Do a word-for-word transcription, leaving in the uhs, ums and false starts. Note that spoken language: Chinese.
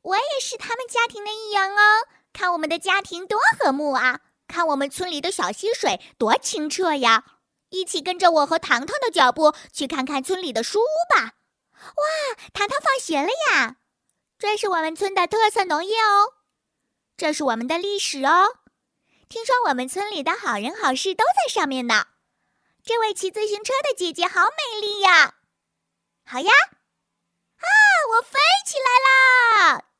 我也是他们家庭的一员哦。看我们的家庭多和睦啊！看我们村里的小溪水多清澈呀！一起跟着我和糖糖的脚步去看看村里的书屋吧。哇，糖糖放学了呀！这是我们村的特色农业哦，这是我们的历史哦。听说我们村里的好人好事都在上面呢。这位骑自行车的姐姐好美丽呀！好呀！啊，我飞起来啦！